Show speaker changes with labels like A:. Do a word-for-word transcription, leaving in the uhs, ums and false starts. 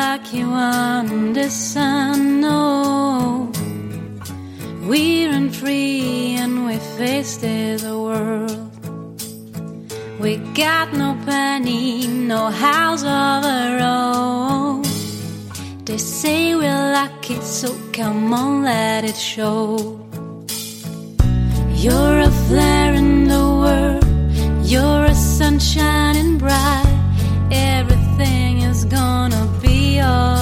A: lucky one, the sun, no. We're free and we face the world. We got no penny, no house of our own. They say we're lucky, so come on, let it show. You're a flare in the world, you're a sun shining bright. Everything is gonna be alright.